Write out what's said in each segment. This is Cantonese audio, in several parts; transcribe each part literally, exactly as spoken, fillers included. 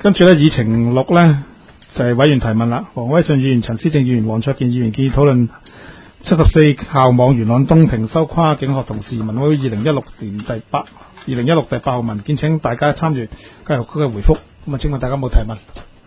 跟住咧，議程六咧就係、是、委員提問啦。黃偉綸議員、陳思正議員、黃卓健議員建議討論七十四校網元朗東停收跨境學童事宜民會二零一六年第八二零一六第八號文件，請大家參與教育局嘅回覆。咁啊，請問大家有冇提問？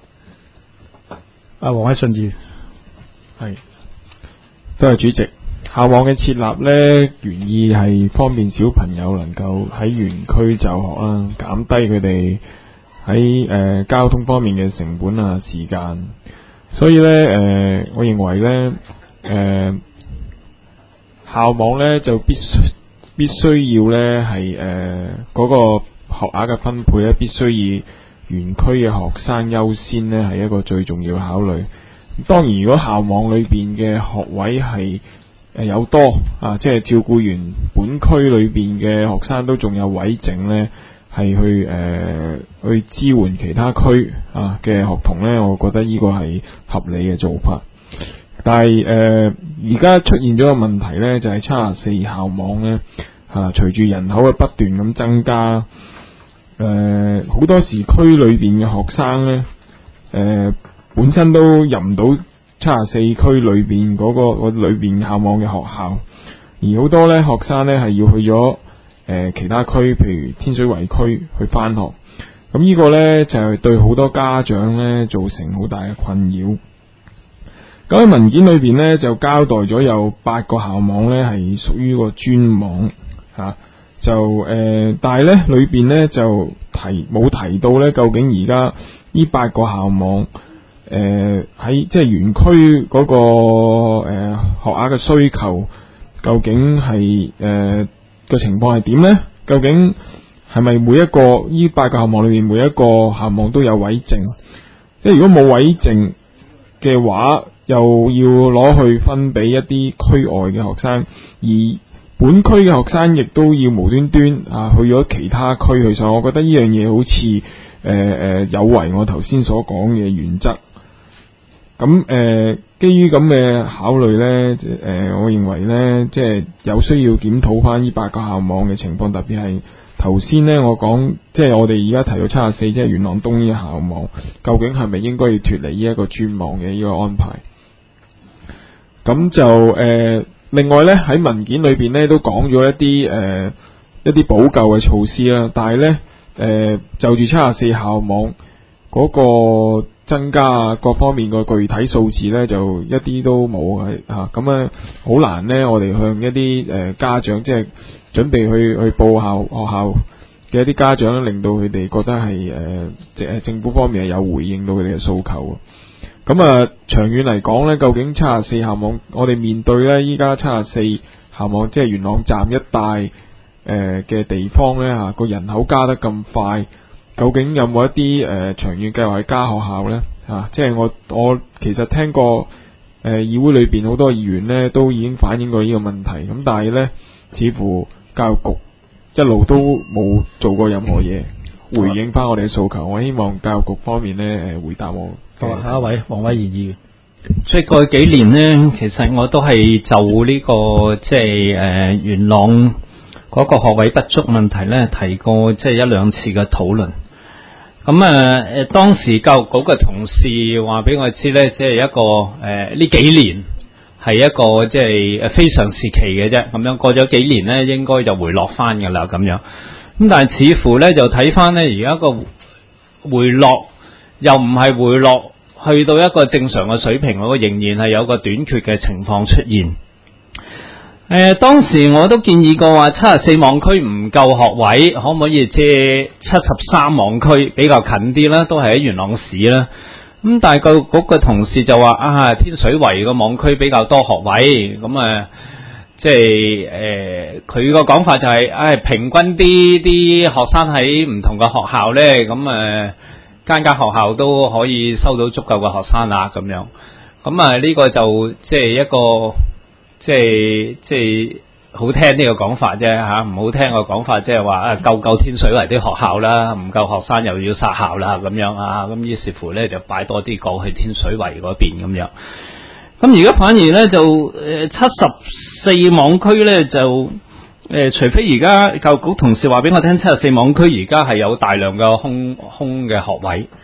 啊，黃偉綸議員，係， 多謝主席。校網嘅設立呢，原意係方便小朋友能夠喺園區就學啦，減低佢哋喺誒交通方面嘅成本啊、時間。所以呢，誒、呃，我認為呢，誒、呃，校網呢就必須必須要呢係誒嗰個學額嘅分配呢，必須以園區嘅學生優先呢，係一個最重要嘅考慮。當然，如果校網裏邊嘅學位係誒有多啊，即係照顧完本區裏邊嘅學生都仲有位剩呢，係去誒、呃、去支援其他區啊嘅學童呢，我覺得呢個係合理嘅做法。但係誒而家出現咗個問題呢，就係七十四校網呢，啊，隨住人口嘅不斷咁增加，誒、呃、好多時區裏邊嘅學生呢，誒、呃、本身都入唔到七十四區裏邊嗰、那個裏邊校網嘅學校，而好多咧學生咧係要去咗誒、呃、其他區，譬如天水圍區去返學。咁呢個咧就係、是、對好多家長咧造成好大嘅困擾。咁喺文件裏邊咧就交代咗有八個校網咧係屬於個專網吓、啊，就誒、呃，但係咧裏邊咧就提冇提到咧究竟而家呢八個校網。誒、呃，喺即係園區嗰個誒、呃、學額嘅需求，究竟係誒嘅情況係點呢？究竟係咪每一個呢八個校網裏面每一個校網都有位剩？即係如果冇位剩嘅話，又要攞去分俾一啲區外嘅學生，而本區嘅學生亦都要無端端啊去咗其他區去上。我覺得呢樣嘢好似誒誒有違我頭先所講嘅原則。咁誒、呃，基於咁嘅考慮呢，誒、呃，我認為呢，即係有需要檢討翻呢八個校網嘅情況，特別係頭先呢，我講即係我哋而家提到七十四，即係元朗東呢個校網，究竟係咪應該要脫離呢一個專網嘅呢個安排？咁就誒、呃，另外呢，喺文件裏邊呢都講咗一啲誒、呃、一啲補救嘅措施啦，但係呢，誒、呃、就住七十四校網嗰、那個。增加啊各方面個具體數字咧就一啲都冇係嚇，咁啊好難咧，我哋向一啲誒、呃、家長即係準備去去報校學校嘅一啲家長咧，令到佢哋覺得係誒誒政府方面係有回應到佢哋嘅訴求。咁啊長遠嚟講咧，究竟七十四校網我哋面對咧依家七十四校網即係元朗站一帶誒嘅、呃、地方咧嚇個人口加得咁快。究竟有冇一啲誒、呃、長遠計劃去加學校呢？嚇、啊，即係我我其實聽過誒、呃、議會裏邊好多議員呢都已經反映過呢個問題，咁但係呢，似乎教育局一路都冇做過任何嘢回應翻我哋嘅訴求。我希望教育局方面呢誒、呃、回答我。 好啊，下一位黃偉賢議員。 即係過去幾年呢，其實我都係就呢、這個即係誒元朗嗰個學位不足問題呢提過即係一兩次嘅討論。咁啊，誒、呃，當時教育局嘅同事話俾我知咧，即係一個誒呢、呃、幾年係一個即係誒非常時期嘅啫，咁樣過咗幾年咧，應該就回落翻噶啦，咁樣。咁但係似乎咧就睇翻咧，而家個回落又唔係回落去到一個正常嘅水平，我仍然係有個短缺嘅情況出現。誒、呃，當時我都建議過話，七十四網區唔夠學位，可唔可以借七十三網區比較近啲啦？都係喺元朗市啦。咁、嗯、但係個嗰個同事就話啊，天水圍個網區比較多學位，咁、嗯、啊，即係誒，佢個講法就係、是，唉、哎，平均啲啲學生喺唔同嘅學校咧，咁、嗯、誒、呃，間間學校都可以收到足夠嘅學生啦，咁樣。咁、嗯、啊，呢、這個就即係一個。即係即係好聽呢個講法啫嚇，唔好聽個講法即係話啊夠夠天水圍啲學校啦，唔夠學生又要殺校啦咁樣啊，咁於是乎咧就擺多啲過去天水圍嗰邊咁樣。咁而家反而咧就誒七十四網區咧就誒、呃，除非而家教育局同事話俾我聽，七十四網區而家係有大量嘅空空嘅學位。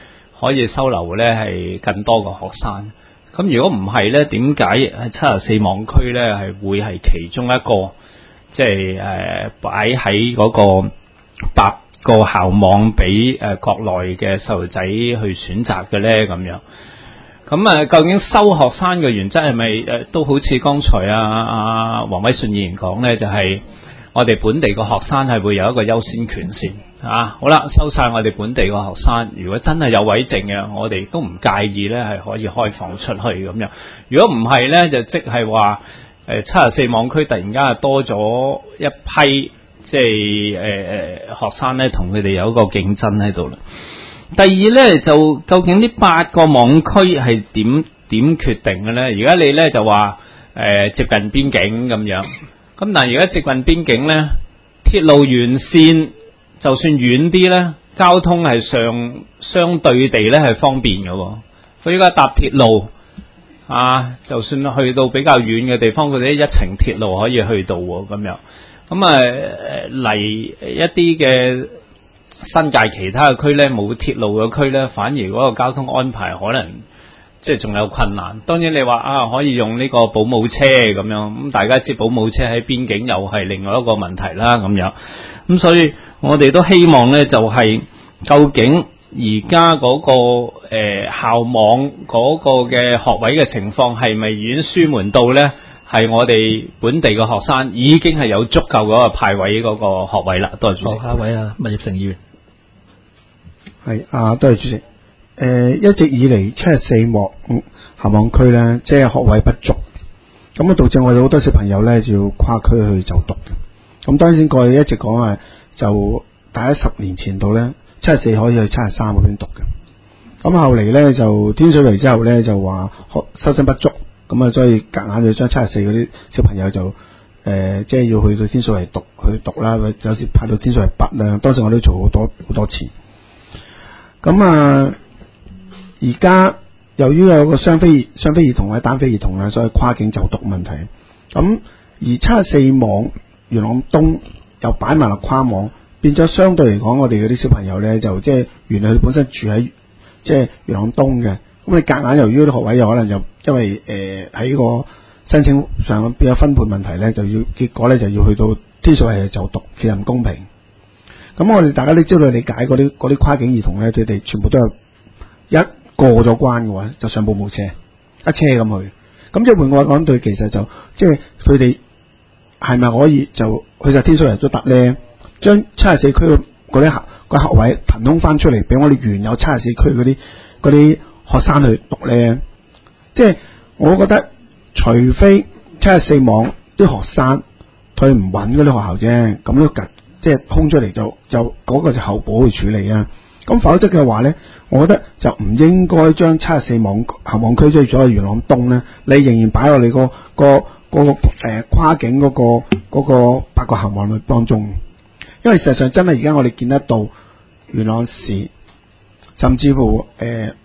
可以收留咧係更多嘅學生。咁如果唔係咧，點解喺七十四網區咧係會係其中一個即係誒擺喺嗰個八個校網俾誒國內嘅細路仔去選擇嘅咧咁樣？咁啊，究竟收學生嘅原則係咪誒都好似剛才啊啊黃偉信議員講咧，就係、是、我哋本地嘅學生係會有一個優先權先啊？好啦，收晒我哋本地嘅學生，如果真係有位剩嘅，我哋都唔介意咧，係可以開放出去咁樣。如果唔係咧，就即係話誒七十四網區突然間係多咗一批即係誒誒學生咧，同佢哋有一個競爭喺度啦。第二咧，就究竟呢八個網區係點點決定嘅咧？而家你咧就話誒、呃、接近邊境咁樣，咁但係而家接近邊境咧，鐵路沿線就算遠啲咧，交通係上相對地咧係方便嘅喎。佢而家搭鐵路啊，就算去到比較遠嘅地方，佢哋一程鐵路可以去到喎咁樣。咁啊嚟一啲嘅新界其他嘅區咧，冇鐵路嘅區咧，反而嗰個交通安排可能即係仲有困難。當然你話啊，可以用呢個保姆車咁樣，咁大家知保姆車喺邊境又係另外一個問題啦咁樣。咁所以我哋都希望咧，就係、是、究竟而家嗰個誒、呃、校網嗰個嘅學位嘅情況係咪已經舒緩到咧？係我哋本地嘅學生已經係有足夠嗰個派位嗰個學位啦。多謝主席。 好，下一位啊，麥業成議員。 係啊，多謝主席。誒、呃，一直以嚟七十四網校網區咧，即係學位不足，咁啊導致我哋好多小朋友咧就要跨區去就讀嘅。咁當然過去一直講啊，就大概十年前度咧，七十四可以去七十三嗰邊讀嘅。咁後嚟咧就天水圍之後咧就話學收生不足，咁啊所以夾硬要將七十四嗰啲小朋友就誒、呃、即係要去到天水圍讀去讀啦，有時派到天水圍北啦。當時我都做好多好多次。咁啊，而家由於有個雙非雙非兒童或者單非兒童啦，所以跨境就讀問題。咁而七十四網元朗東又擺埋落跨網，變咗相對嚟講，我哋嗰啲小朋友咧就即係原來佢本身住喺即係元朗東嘅，咁你夾硬由於啲學位有可能就因為誒喺、呃、個申請上變咗分配問題咧，就要結果咧就要去到天水圍就讀，其實唔公平。咁我哋大家都知道理解嗰啲嗰啲跨境兒童咧，佢哋全部都有一過咗關嘅話，就上保姆車一車咁去。咁即係換句話講，對其實就即係佢哋係咪可以就去晒天水圍都得咧？將七十四區嗰啲學個學位騰空翻出嚟，俾我哋原有七十四區嗰啲嗰啲學生去讀咧？即係我覺得，除非七十四網啲學生佢唔揾嗰啲學校啫，咁都緊。即係空出嚟就就嗰、那個就後補去處理啊！咁否則嘅話咧，我覺得就唔應該將七十四網校網區追咗去元朗東咧，你仍然擺落你、那個個嗰個誒跨境嗰、那個嗰、那個八個校網裏當中，因為事實上真係而家我哋見得到元朗市，甚至乎誒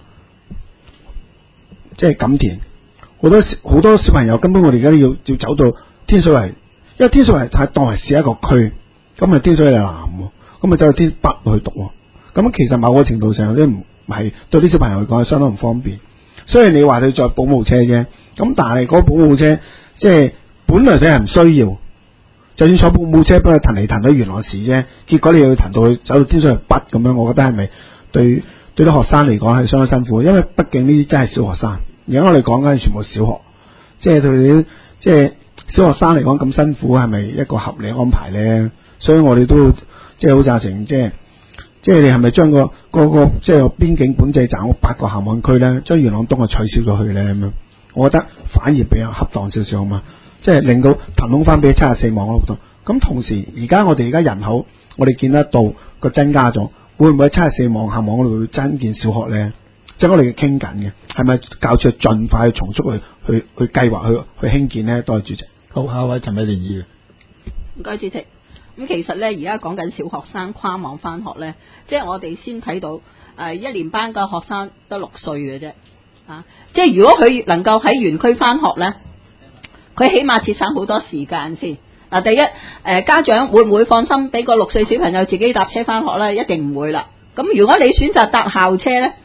即係錦田好多好多小朋友根本我哋而家要要走到天水圍，因為天水圍太當係是一個區。咁啊，天水圍南喎，咁啊走去天北去讀喎，咁其實某個程度上都唔係對啲小朋友嚟講係相當唔方便。雖然你話佢坐保姆車啫，咁但係嗰保姆車即係本來你係唔需要，就算坐保姆車幫佢騰嚟騰去元朗市啫，結果你又要騰到去走到天水圍北咁樣，我覺得係咪對對啲學生嚟講係相當辛苦？因為畢竟呢啲真係小學生，而家我哋講緊全部小學，即係對啲即係小學生嚟講咁辛苦，係咪一個合理安排咧？所以我哋都即係好贊成，即係即係你係咪將個個個即係邊境管制站嗰八個校網區咧，將元朗東啊取消咗去咧咁樣？我覺得反而比較恰當少少啊嘛，即係令到騰空翻俾七十四網嗰度。咁同時，而家我哋而家人口，我哋見得到個增加咗，會唔會喺七十四網校網嗰度會增建小學咧？即係我哋傾緊嘅，係咪教處盡快去重速去去去計劃去去興建咧？多謝主席。 好，下一位陳美蓮議員。 唔該，主席。咁其實咧，而家講緊小學生跨網翻學咧，即係我哋先睇到誒、呃、一年班嘅學生得六歲嘅啫，啊！即係如果佢能夠喺園區翻學咧，佢起碼節省好多時間先。嗱、啊，第一誒、呃、家長會唔會放心俾個六歲小朋友自己搭車翻學咧？一定唔會啦。咁如果你選擇搭校車咧，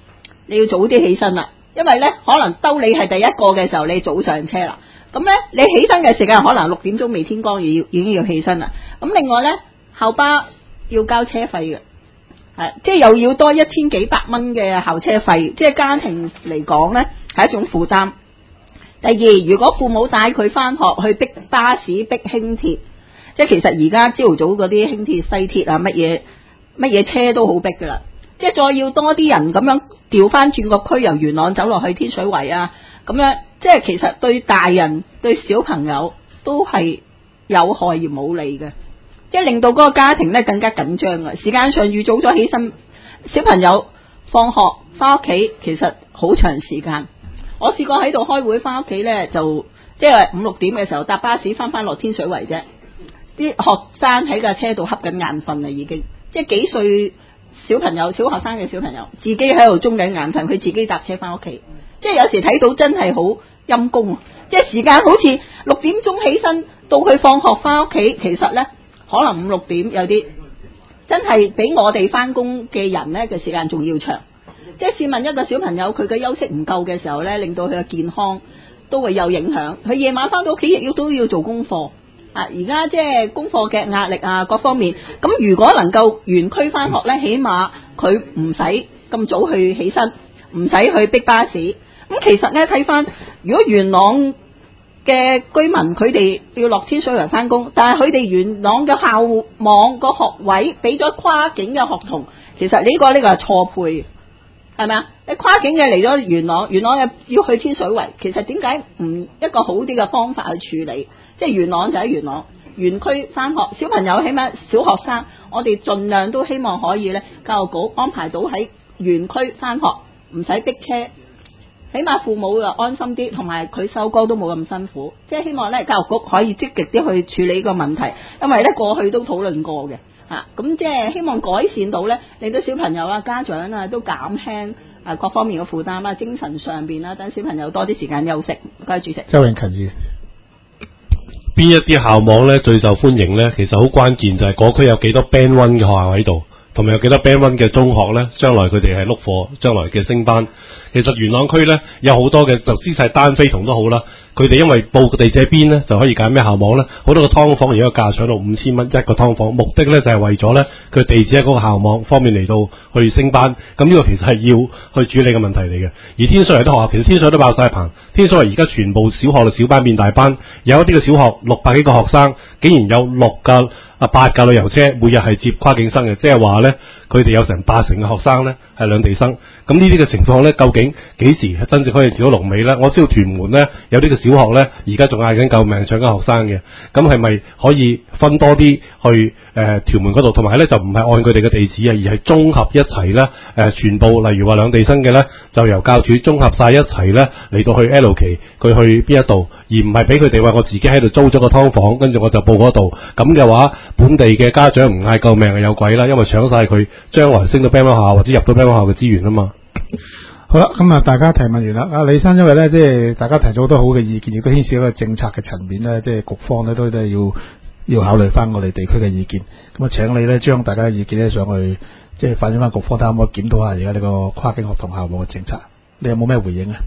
你要早啲起身啦，因為咧可能兜你係第一個嘅時候，你早上車啦。咁咧你起身嘅時間可能六點鐘未天光，已已經要起身啦。咁另外咧校巴要交車費嘅，係即係又要多一千幾百蚊嘅校車費，即係家庭嚟講咧係一種負擔。第二，如果父母帶佢翻學去逼巴士逼輕鐵，即係其實而家朝頭早嗰啲輕鐵西鐵啊乜嘢乜嘢車都好逼噶啦，即係再要多啲人咁樣調翻轉個區，由元朗走落去天水圍啊，咁樣即係其實對大人對小朋友都係有害而冇利嘅，即係令到嗰個家庭咧更加緊張啊！時間上預早咗起身，小朋友放學翻屋企其實好長時間。我試過喺度開會翻屋企咧，就即係五六點嘅時候搭巴士翻翻落天水圍啫。啲學生喺架車度瞌緊眼瞓啦，已經即係幾歲小朋友、小學生嘅小朋友自己喺度中緊眼瞓，佢自己搭車翻屋企。即係有時睇到真係好陰功，即係時間好似六點鐘起身到佢放學翻屋企，其實咧可能五六點有啲真係比我哋翻工嘅人咧嘅時間仲要長。即係試問一個小朋友佢嘅休息唔夠嘅時候咧，令到佢嘅健康都會有影響。佢夜晚翻到屋企亦要都要做功課啊！而家即係功課嘅壓力啊，各方面咁，如果能夠原區翻學咧，起碼佢唔使咁早去起身，唔使去逼巴士。咁其實咧睇翻，如果元朗嘅居民佢哋要落天水圍翻工，但係佢哋元朗嘅校網個學位俾咗跨境嘅學童，其實呢個呢個係錯配。係咪啊？你跨境嘅嚟咗元朗，元朗又要去天水圍，其實點解唔一個好啲嘅方法去處理？即係元朗就喺元朗園區翻學，小朋友起碼小學生，我哋盡量都希望可以咧，教育局安排到喺園區翻學，唔使逼車，起碼父母又安心啲，同埋佢收歌都冇咁辛苦。即係希望咧，教育局可以積極啲去處理呢個問題，因為咧過去都討論過嘅。啊，咁即係希望改善到咧，令到小朋友啊、家長啊都減輕啊各方面嘅負擔啦，精神上邊啦，等小朋友多啲時間休息。唔該，主席。 周永勤議員， 邊一啲校網咧最受歡迎咧？其實好關鍵就係嗰區有幾多 Band One 嘅學校喺度，同埋有幾多 Band One 嘅中學咧？將來佢哋係碌課，將來嘅升班。其實元朗區咧有好多嘅，就姿勢單非同都好啦。佢哋因為報個地址邊咧，就可以揀咩校網咧。好多個劏房而家個價上到五千蚊一個劏房，目的咧就係為咗咧佢地址喺嗰個校網方面嚟到去升班。咁呢個其實係要去處理嘅問題嚟嘅。而天水圍啲學校其實天水圍都爆晒棚，天水圍而家全部小學嘅小班變大班，有一啲嘅小學六百幾個學生，竟然有六架啊八架旅遊車，每日係接跨境生嘅，即係話咧佢哋有成八成嘅學生咧係兩地生。咁呢啲嘅情況咧，究竟幾時真正可以調到龍尾咧？我知道屯門咧有啲嘅小學咧，而家仲嗌緊救命搶緊學生嘅，咁係咪可以分多啲去誒屯門嗰度？同埋咧就唔係按佢哋嘅地址啊，而係綜合一齊咧誒全部，例如話兩地生嘅咧，就由教署綜合晒一齊咧嚟到去 L 期，佢去邊一度，而唔係俾佢哋話我自己喺度租咗個劏房，跟住我就報嗰度。咁嘅話，本地嘅家長唔嗌救命係有鬼啦，因為搶晒佢將來升到 Band One 學校或者入到 Band One 學校嘅資源啊嘛。 好啦，咁啊，大家提問完啦。阿李生，因為咧，即係大家提咗好多好嘅意見，亦都牽涉一個政策嘅層面咧，即係局方咧都都係要要考慮翻我哋地區嘅意見。咁啊，請你咧將大家嘅意見咧上去，即係反映翻局方，睇下可唔可以檢討下而家呢個跨境學童校網嘅政策。你有冇咩回應啊？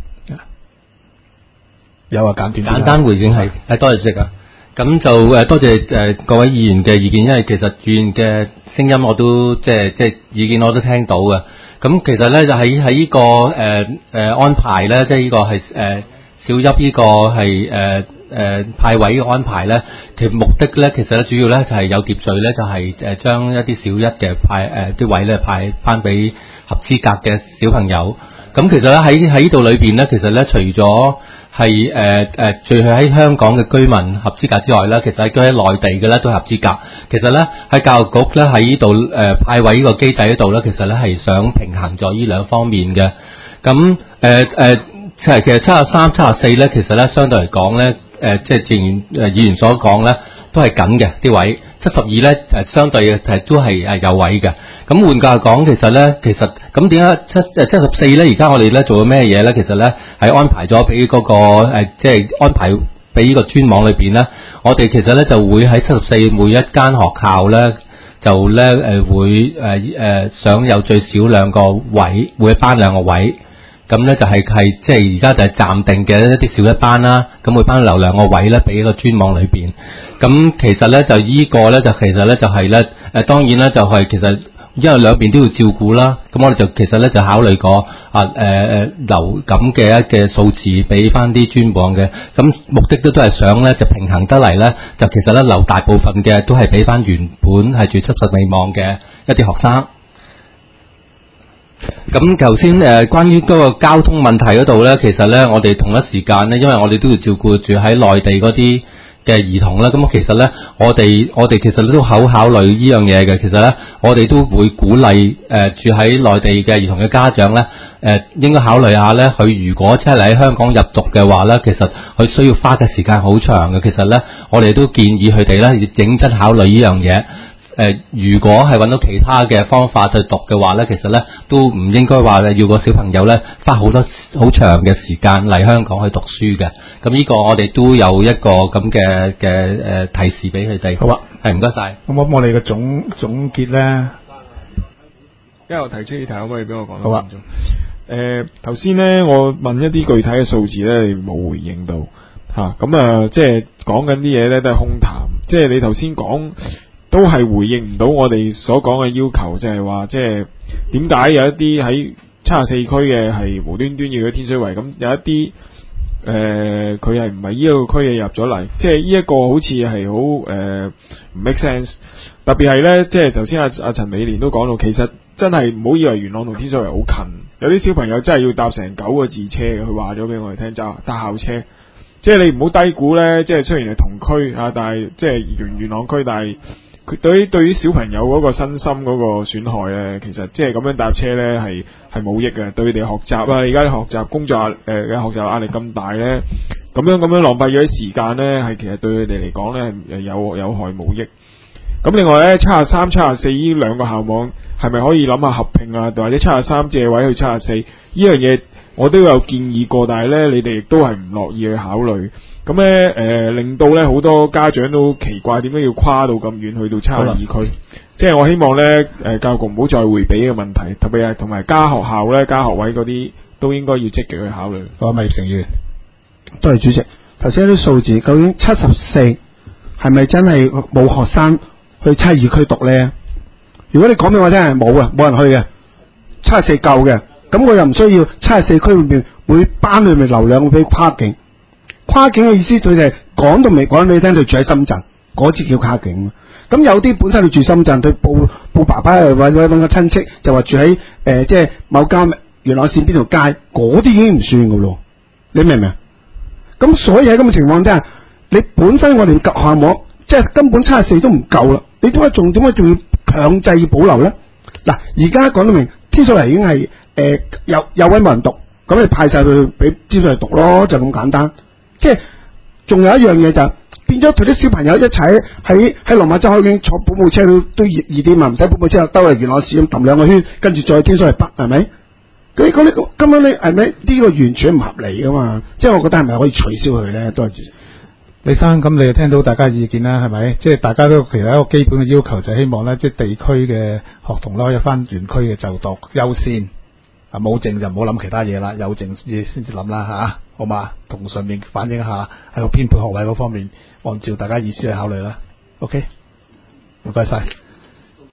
有啊，簡短。 簡單回應係誒，多謝主席啊。咁就誒多謝誒各位議員嘅意見，因為其實議員嘅聲音我都即係即係意見我都聽到嘅。咁其實咧就喺喺呢個誒誒、呃、安排咧，即係呢個係誒、呃、小一呢個係誒誒派位嘅安排咧，其實目的咧其實咧主要咧就係有秩序咧，就係誒將一啲小一嘅派誒啲、呃、位咧派翻俾合資格嘅小朋友。咁其實咧喺喺呢度裏邊咧，其實咧除咗係誒誒，除係喺香港嘅居民合資格之外咧，其實喺喺內地嘅咧都係合資格。其實咧喺教育局咧喺呢度誒派位呢個機制呢度咧，其實咧係想平衡咗呢兩方面嘅。咁誒誒，其實其實七十三、七十四咧，其實咧相對嚟講咧，誒即係正如誒議員所講咧，都係緊嘅啲位。七十二咧誒相對係都係誒有位嘅。咁換句話講，其實咧其實咁點解七誒七十四咧？而家我哋咧做咗咩嘢咧？其實咧係安排咗俾嗰個誒，即係安排俾呢個專網裏邊咧，我哋其實咧就會喺七十四每一間學校咧，就咧誒會誒誒想有最少兩個位，每一班兩個位。 咁咧就係係即係而家就係暫定嘅一啲小一班啦，咁每班留兩個位咧俾一個專網裏邊。咁其實咧就依個咧就其實咧就係咧誒當然咧就係其實因為兩邊都要照顧啦，咁我哋就其實咧就考慮過啊誒誒留咁嘅一嘅數字俾翻啲專網嘅，咁目的都都係想咧就平衡得嚟咧，就其實咧留大部分嘅都係俾翻原本係住七十四網嘅一啲學生。咁頭先誒關於嗰個交通問題嗰度咧，其實咧我哋同一時間咧，因為我哋都要照顧住喺內地嗰啲嘅兒童啦，咁其實咧我哋我哋其實都好考慮呢樣嘢嘅。其實咧我哋都會鼓勵誒、呃、住喺內地嘅兒童嘅家長咧誒、呃、應該考慮下咧，佢如果即係喺香港入讀嘅話咧，其實佢需要花嘅時間好長嘅。其實咧我哋都建議佢哋咧認真考慮呢樣嘢。誒、呃，如果係揾到其他嘅方法去讀嘅話咧，其實咧都唔應該話要個小朋友咧花好多好長嘅時間嚟香港去讀書嘅。咁呢個我哋都有一個咁嘅嘅誒提示俾佢哋。好啊，係唔該晒。 咁我我哋嘅總總結咧， 因為我提出呢題，可唔可以俾我講？ 好啊。 誒頭先咧，我問一啲具體嘅數字咧，你冇回應到嚇。咁啊，即係講緊啲嘢咧都係空談。即係你頭先講。都係回應唔到我哋所講嘅要求，就係話即係點解有一啲喺七十四區嘅係無端端要去天水圍，咁有一啲誒佢係唔係呢一個區嘅入咗嚟，即係呢一個好似係好誒唔 make sense。特別係咧，即係頭先阿阿陳美蓮都講到，其實真係唔好以為元朗同天水圍好近，有啲小朋友真係要搭成九個字車嘅，佢話咗俾我哋聽揸搭校車。即係你唔好低估咧，即係雖然係同區啊，但係即係元元朗區，但係。佢對於對於小朋友嗰個身心嗰個損害咧，其實即係咁樣搭車咧係係冇益嘅，對佢哋學習啊，而家啲學習工作誒嘅學習壓力咁大咧，咁樣咁樣浪費咗啲時間咧，係其實對佢哋嚟講咧係有有害冇益。咁另外咧，七十三、七十四呢兩個校網係咪可以諗下合併啊？或者七十三借位去七十四呢樣嘢，我都有建議過，但係咧你哋亦都係唔樂意去考慮。咁咧，誒、呃、令到咧好多家長都奇怪點解要跨到咁遠去到七十二區？即係我希望咧，誒、呃、教育局唔好再迴避呢個問題，特別係同埋加學校咧、加學位嗰啲都應該要積極去考慮。 好，麥業成員， 多謝主席。頭先啲數字究竟七十四係咪真係冇學生去七十二區讀咧？如果你講俾我聽係冇嘅，冇人去嘅，七十四夠嘅，咁我又唔需要七十四區裏面每班裏面留兩個俾跨境。跨境嘅意思，佢哋講都未講俾你聽，佢住喺深圳，嗰次叫跨境。咁有啲本身佢住深圳，佢報報爸爸或者揾個親戚，就話住喺誒、呃、即係某間元朗線邊條街，嗰啲已經唔算噶咯。你明唔明？咁所以喺咁嘅情況之下，你本身我哋夾校網，即係根本七十四都唔夠啦。你點解仲點解仲要強制要保留咧？嗱，而家講到明，天水圍已經係誒、呃、有有位冇人讀，咁你派晒佢俾天水圍讀咯，就咁簡單。即係仲有一樣嘢就變咗，同啲小朋友一齊喺喺落馬洲海景坐保姆車都都易易啲嘛，唔使保姆車兜嚟元朗市咁揼兩個圈，跟住再天水圍北係咪？咁嗰啲根本你係咪呢個完全唔合理噶嘛？即係我覺得係咪可以取消佢咧？多謝李生，咁你又聽到大家意見啦，係咪？即係大家都其實一個基本嘅要求就係希望咧，即係地區嘅學童咧可以翻原區嘅就讀優先。啊，冇證就唔好諗其他嘢啦，有證先至諗啦吓，好嘛？同上面反映下喺個編配學位嗰方面，按照大家意思去考慮啦。OK，唔該晒。